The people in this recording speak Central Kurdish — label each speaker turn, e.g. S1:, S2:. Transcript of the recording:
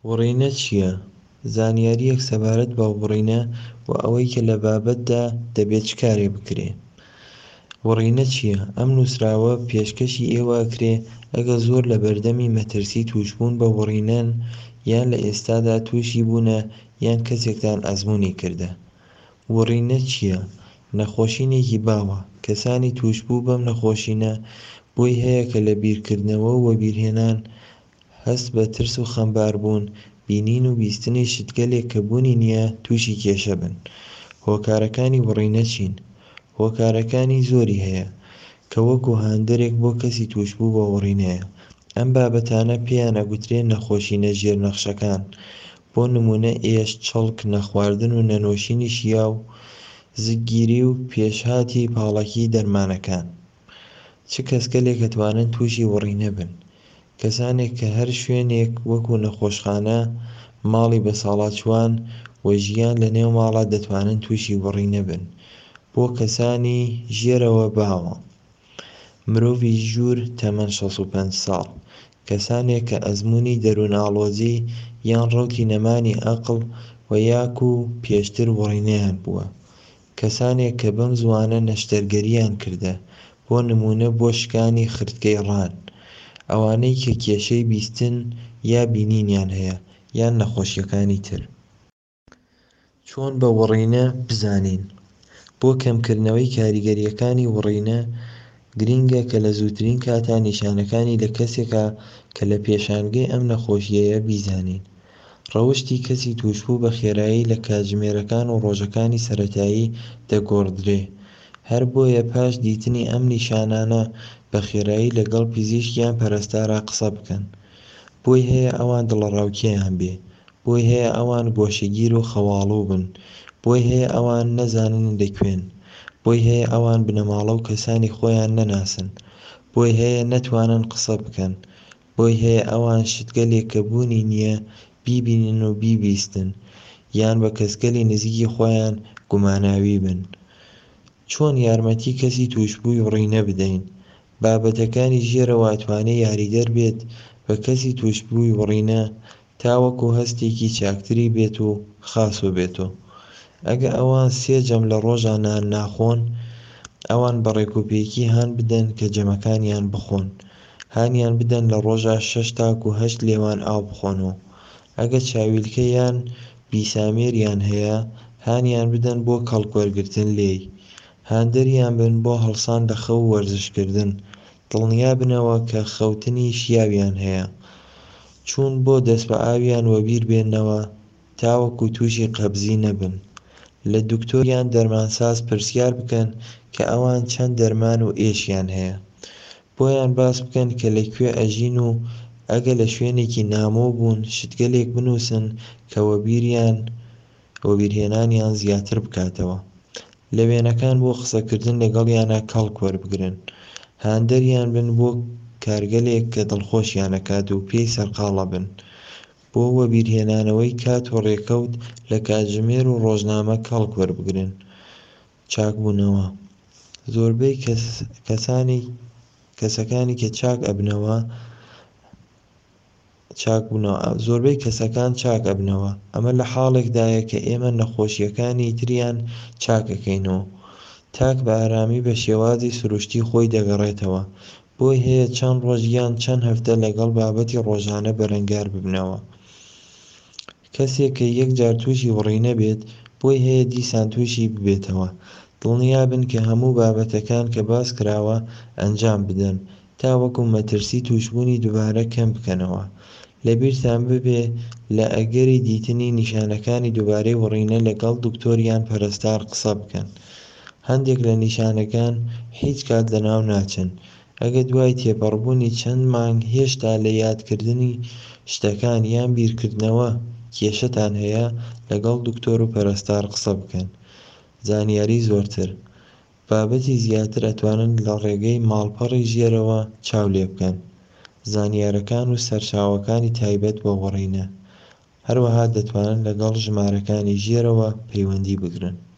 S1: وڕینە چییە؟ زانیاریەک سەبارەت بە وڕینە و ئەوەی کە لە بابەتدا دەبێت چ کارێک بکرێ. وڕینە چییە؟ ئەم نووسراوە پێشکەشی ئێوە ئەکرێ ئەگە زۆر لە بەردەمی مەترسی تووشبوون بە وڕینەن یان لە ئێستادا تووشی بوونە یان کەسێکتان ئەزموونی کردە. وڕینە چییە؟ نەخۆشینێکی باوە. کەسانی تووشبوو بەم نەخۆشینە بۆی هەیە کە لە بیرکردنەوە و وەبیرهێنان، هەست بە ترس و خەمباربوون، بینین و بیستنی شتگەلێک کە بوونی نییە تووشی کێشە بن. هۆکارەکانی وڕینە چین؟ هۆکارەکانی زۆری هەیە کە وەکو هاندەرێک بۆ کەسی تووشبوو بە وڕینەیە. ئەم بابەتانە پێیان ئەگوترێت نەخۆشینە ژێرنەخشەکان، بۆ نمونە ئێش، چڵک، نەخواردن و نەنووشینی شیاو، زگگیری و پێشهاتی پاڵەکی دەرمانەکان. چ کەسگەلێک دەتوانن تووشی وڕینە بن؟ کەسانێک کە هەر شوێنێک وەکو نەخۆشخانە، ماڵی بەساڵاتچوان و ژیان لە نێو ماڵا دەتوانن تووشی وڕینە بن. بۆ کەسانی ژێرەوە باوە، مرۆڤی ژوور تەمەن 65 ساڵ، کەسانێک کە ئەزموونی دەروونئاڵۆزی یان ڕەوتی نەمانی ئەقڵ و یاکو پێشتر وڕینەیان بووە، کەسانێک کە بەم زووانە نەشتەرگەریان کردە، بۆ نمونە بۆ شکانی خردکەی ڕان، ئەوانەی کە کێشەی بیستن یا بینینیان هەیە یان نەخۆشیەکانی تر. چۆن بە وڕینە بزانین؟ بۆ کەمکردنەوەی کاریگەریەکانی وڕینە گرنگە کە لە زووترین کاتا نیشانەکانی لە کەسێکە کە لە پێشانگەی ئەم نەخۆشیەیە بیزانین. ڕەوشی کەسی تووشبوو بە خێرایی لە کاتژمێرەکان و ڕۆژەکانی سەرەتایی دەگۆڕدرێ. هەر بۆیە پاش دیتنی ئەم نیشانانە بە خێرایی لەگەڵ پزیشک یان پەرستارا قسە بکەن. بۆی هەیە ئەوان دڵڕاوکێیان بێ، بۆی هەیە ئەوان گۆشەگیر و خەواڵوو بن، بۆی هەیە ئەوان نەزانن لەکوێن، بۆی هەیە ئەوان بنەماڵە و کەسانی خۆیان نەناسن، بۆی هەیە نەتوانن قسە بکەن، بۆی هەیە ئەوان شتگەلێک کە بوونی نییە بیبینن و بیبیستن، یان بە کەسگەلی نزیکی خۆیان گوماناوی بن. چۆن یارمەتی کەسی تووشبووی وڕینە بدەین؟ بابەتەکانی ژێرەوە ئەتوانێت یاریدەر بێت بە کەسی تووشبووی وڕینە تاوەکو هەستێکی چاکتری بێت و خاسوو بێتەوە. ئەگە ئەوان 3 جەم لە ڕۆژە نان ناخۆن، ئەوان بە ڕێکوپێکی هان بدەن کە جەمەکانیان بخۆن. هانیان بدەن لە ڕۆژە 6 تاکو 8 لێوان ئاو بخۆنەوە. ئەگە چاویلکە یان بیسامێریان هەیە، هانیان بدەن بۆ کەڵک وەرگرتن لێی. هاندەریان بن بۆ هەڵسان لە خەو و وەرزشکردن. دڵنیا بنەوە کە خەوتنی شیاویان هەیە. چوون بۆ دەست بە ئاویان وەبیر بێننەوە تاوەکو تووشی قەبزی نەبن. لە دوکتۆر یان دەرمانساز پرسیار بکەن کە ئەوان چەند دەرمان و ئێشیان هەیە. بۆیان باس بکەن کە لەکوێ ئەژین و ئەگە لە شوێنێکی نامۆ بوون شتگەلێک بنووسن کە وەبیرهێنانیان زیاتر بکاتەوە. لە وێنەکان بۆ قسەکردن لەگەڵیانە کەڵک وەربگرن. هاندەریان بن بۆ کارگەلێک کە دڵخۆشیانەکات و پێی سەرقاڵە بن. بۆ وەبیرهێنانەوەی کات و ڕێکەوت لە کاتژمێر و ڕۆژنامە کەڵک وەربگرن. چاکبوونەوە. زۆربەی کەسەکانی کە زۆربەی کەسەکان چاک ئەبنەوە. ئەمە لە حاڵێکدایە کە ئێمە نەخۆشیەکانی تریان چاکەکەینەوە. تاک بە ئارامی بە شێوازی سروشتی خۆی دەگەڕێتەوە. بۆی هەیە چەند ڕۆژ یان چەند هەفتە لەگەڵ بابەتی ڕۆژانە بەرەنگار ببنەوە. کەسێک کە یەکجار تووشی وڕینە بێت بۆی هەیە دیسان تووشی ببێتەوە. دڵنیا بن کە هەموو بابەتەکان کە باس کراوە ئەنجام بدەن تا وەکو مەترسی تووشبوونی دووبارە کەم بکەنەوە. لەبیرتان ببێ لە ئەگەری دیتنی نیشانەکانی دووبارەی وڕینە لەگەڵ دوکتۆر یان پەرستار قسە بکەن. هەندێک لە نیشانەکان هیچ کات لەناو ناچن. ئەگە دوای تێپەڕبوونی چەند مانگ هێشتا لە یادکردنی شتەکان یان بیرکردنەوە کێشەتان هەیە، لەگەڵ دوکتۆر و پەرستار قسە بکەن. زانیاری زۆرتر. بابەتی زیاتر ئەتوانن لە ڕێگەی ماڵپەڕی ژێرەوە چاو لێ بکەن. زانیاریەکان و سەرچاوەکانی تایبەت بە وڕینە. هەروەها دەتوانن لەگەڵ ژمارەکانی ژێرەوە پەیوەندی بگرن.